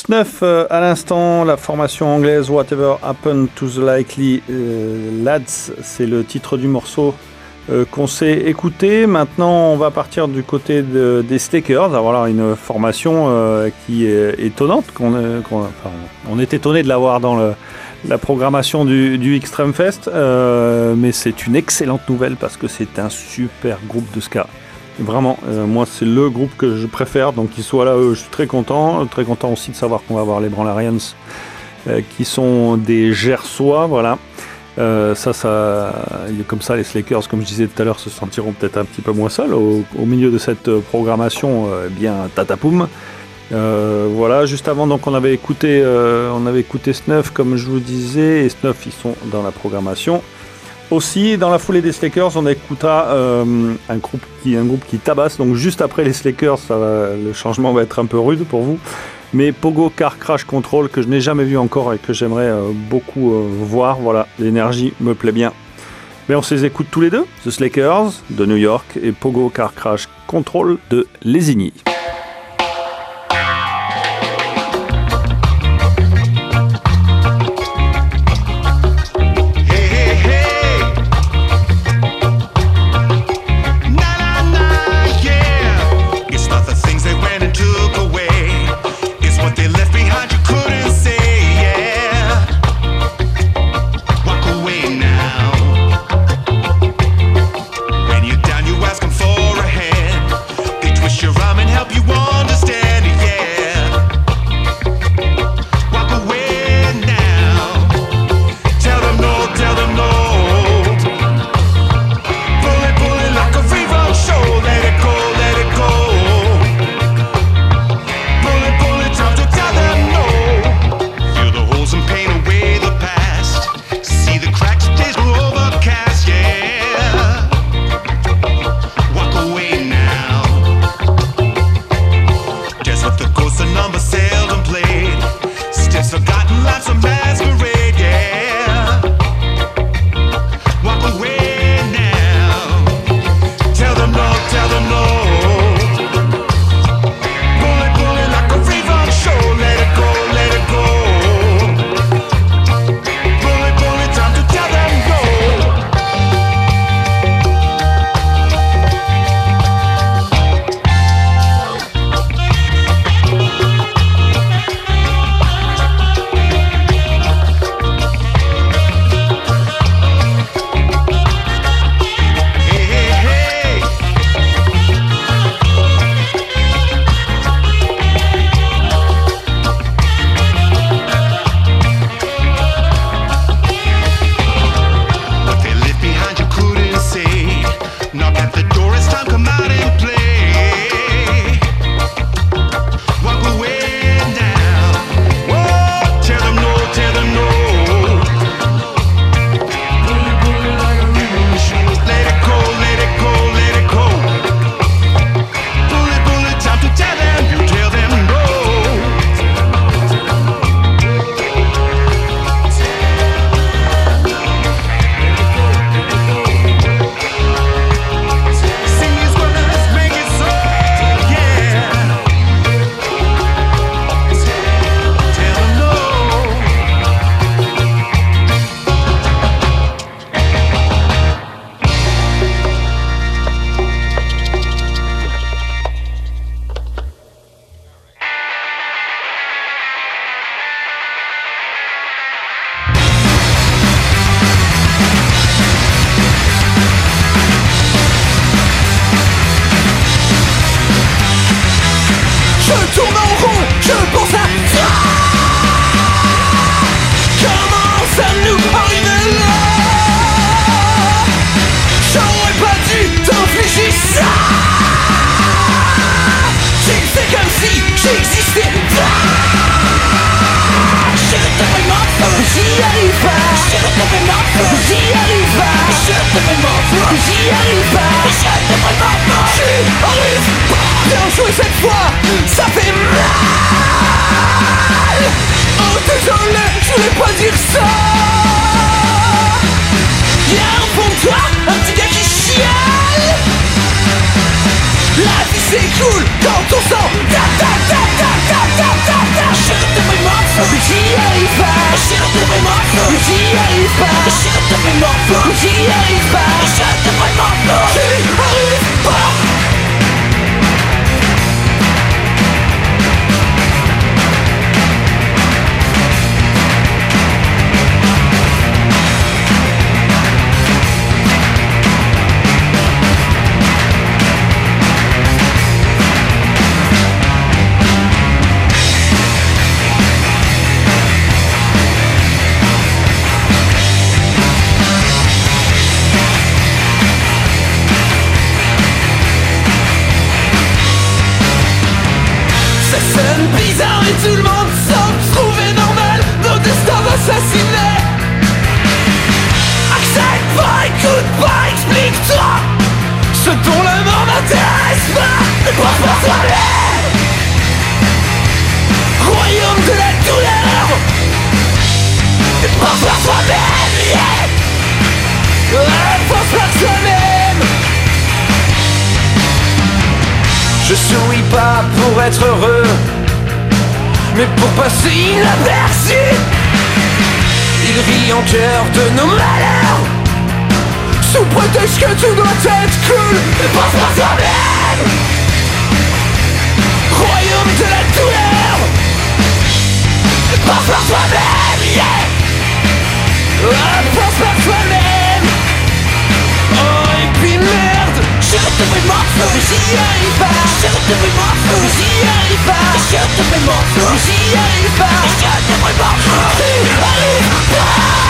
Snuff euh, à l'instant, la formation anglaise Whatever Happened to the Likely euh, Lads, c'est le titre du morceau euh, qu'on s'est écouté. Maintenant, on va partir du côté de, des Stakers. Alors voilà, une formation euh, qui est étonnante. Qu'on, qu'on, enfin, on est étonné de l'avoir dans le, la programmation du, du Extreme Fest, euh, mais c'est une excellente nouvelle parce que c'est un super groupe de ska. Vraiment, euh, moi c'est le groupe que je préfère, donc qu'ils soient là, euh, je suis très content, très content aussi de savoir qu'on va avoir les Branlarians euh, qui sont des Gersois, voilà. Euh, ça, ça, comme ça, les Slakers, comme je disais tout à l'heure, se sentiront peut-être un petit peu moins seuls au, au milieu de cette programmation euh, bien tatapoum. Euh, voilà, juste avant, donc on avait écouté, euh, on avait écouté Snuff, comme je vous disais, et Snuff, ils sont dans la programmation. Aussi, dans la foulée des Slakers, on écoutera euh, un, groupe qui, un groupe qui tabasse. Donc juste après les Slakers, ça va, le changement va être un peu rude pour vous. Mais Pogo Car Crash Control, que je n'ai jamais vu encore et que j'aimerais euh, beaucoup euh, voir. Voilà, l'énergie me plaît bien. Mais on se les écoute tous les deux. The Slakers de New York et Pogo Car Crash Control de Lésigny. J'y arrive pas, je te prépare pas. J'y arrive pas. Bien joué cette fois, ça fait mal. Oh désolé, je voulais pas dire ça. Y'a un fond de toi, un petit gars qui chiale. La vie c'est cool quand on sent ta ta ta ta ta ta ta ta. Je te Je devrais m'en foutre, j'y arrive pas. Je devrais m'en foutre, j'y arrive pas. Je devrais m'en foutre, j'y arrive pas. Bizarre et tout le monde semble trouver normal. Nos destins assassinés. Accepte pas, écoute pas, explique-toi ce dont la mort n'intéresse pas. Pense par toi-même. Royaume de la douleur. Pense par toi-même, yeah. Pense par toi-même. Je souris pas pour être heureux, mais pour passer inaperçu. Il rit en cœur de nos malheurs, sous prétexte que tu dois être cool. Pense par toi-même. Royaume de la douleur. Pense par toi-même, yeah. Pense par toi-même. Oh et puis merde, je devrais m'en foutre, j'y arrive pas. Je devrais m'en foutre, j'y arrive pas. Je devrais m'en foutre, j'y arrive pas. Je devrais m'en foutre, j'y arrive pas.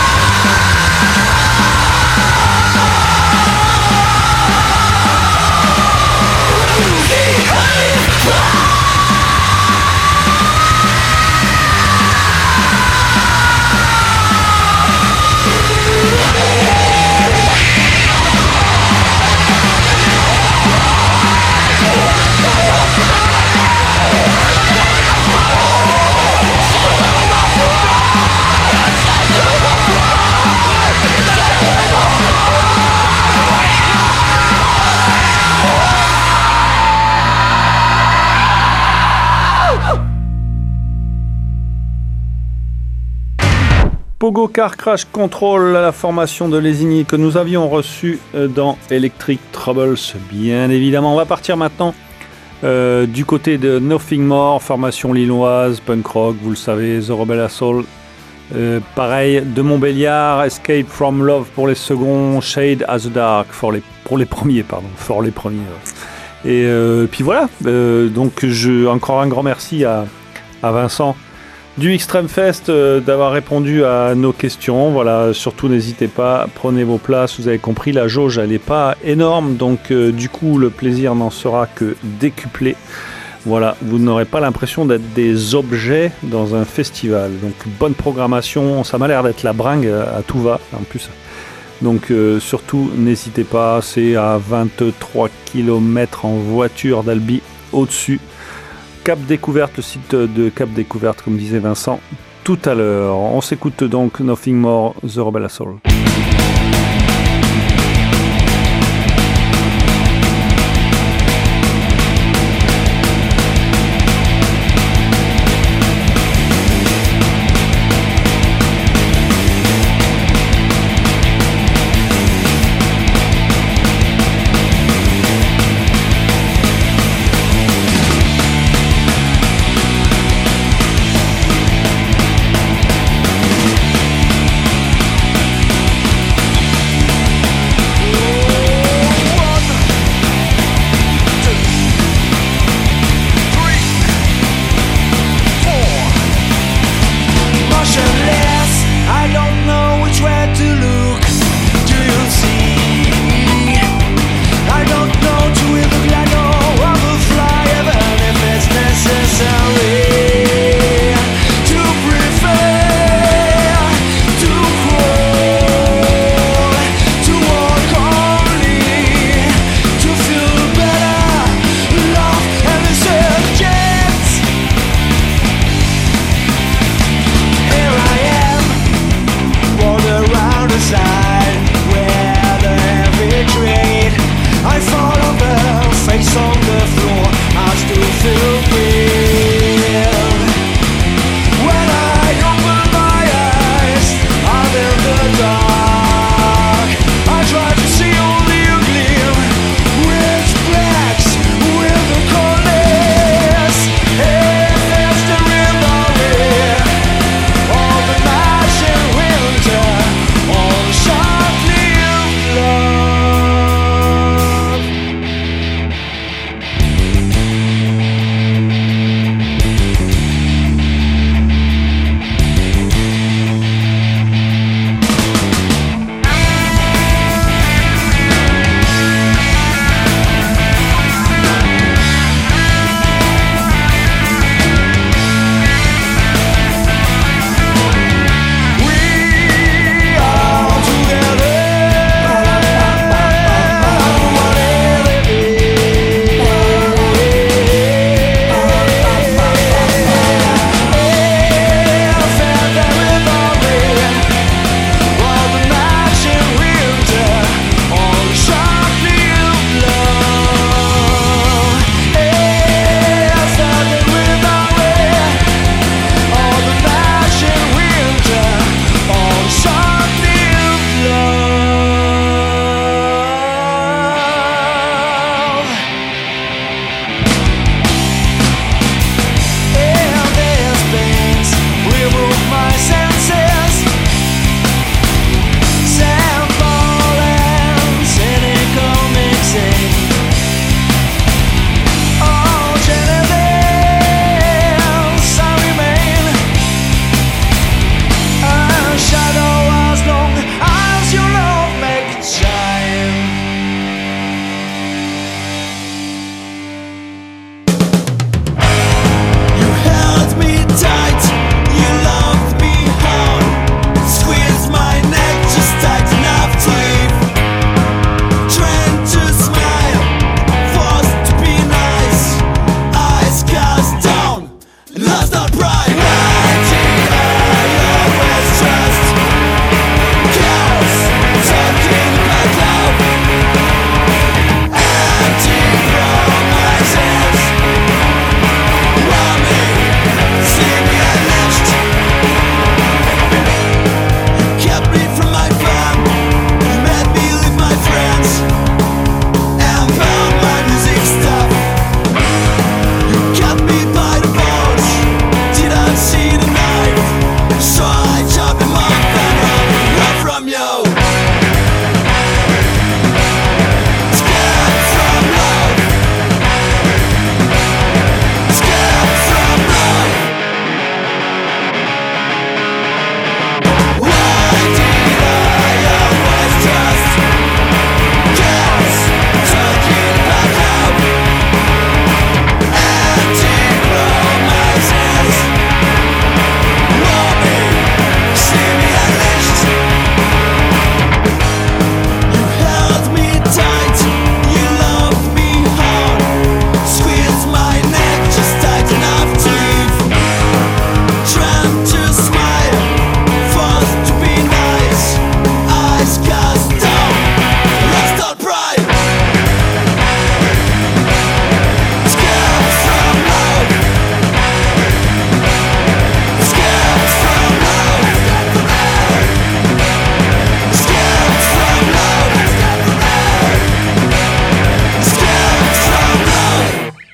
Pogo Car Crash Control, la formation de Lesigny que nous avions reçue dans Electric Troubles, bien évidemment. On va partir maintenant euh, du côté de Nothing More, formation lilloise, punk rock, vous le savez, The Rebel Assault. Euh, pareil, de Montbéliard, Escape from Love pour les seconds, Shade as the Dark pour les, pour les premiers, pardon, pour les premiers. Et euh, puis voilà, euh, donc je, encore un grand merci à, à Vincent du Extreme Fest euh, d'avoir répondu à nos questions. Voilà, surtout n'hésitez pas, prenez vos places. Vous avez compris, la jauge elle n'est pas énorme, donc euh, du coup le plaisir n'en sera que décuplé. Voilà, vous n'aurez pas l'impression d'être des objets dans un festival. Donc bonne programmation, ça m'a l'air d'être la bringue à tout va en plus. Donc euh, surtout n'hésitez pas, c'est à vingt-trois kilomètres en voiture d'Albi au-dessus. Cap Découverte, le site de Cap Découverte, comme disait Vincent tout à l'heure. On s'écoute donc Nothing More, The Rebel Assault. Thank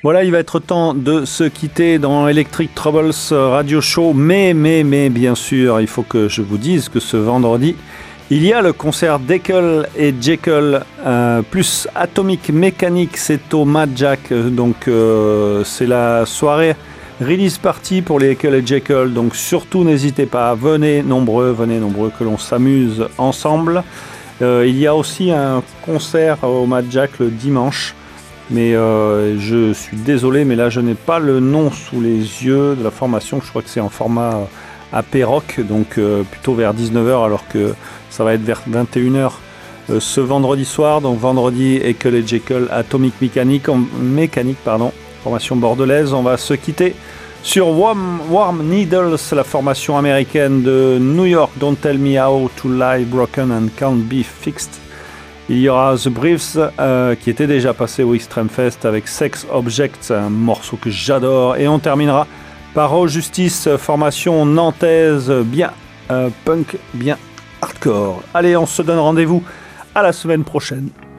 Voilà, il va être temps de se quitter dans Electric Troubles Radio Show. Mais, mais, mais, bien sûr, il faut que je vous dise que ce vendredi, il y a le concert d'Ekel et Jekyll, euh, plus Atomic Mechanic, c'est au Mad Jack. Donc, euh, c'est la soirée release party pour les Ekel et Jekyll. Donc, surtout, n'hésitez pas, venez nombreux, venez nombreux, que l'on s'amuse ensemble. Euh, il y a aussi un concert au Mad Jack le dimanche. Mais euh, je suis désolé, mais là je n'ai pas le nom sous les yeux de la formation. Je crois que c'est en format A P Rock, donc euh, plutôt vers dix-neuf heures, alors que ça va être vers vingt et une heures euh, ce vendredi soir. Donc vendredi, Ekel et Jekyll, Atomic Mechanic, en, mécanique, pardon, formation bordelaise. On va se quitter sur Warm, Warm Needles, la formation américaine de New York. Don't Tell Me How to Lie Broken and Can't Be Fixed. Il y aura The Briefs euh, qui était déjà passé au Extreme Fest avec Sex Objects, un morceau que j'adore. Et on terminera par Oh Justice, formation nantaise, bien euh, punk, bien hardcore. Allez, on se donne rendez-vous à la semaine prochaine.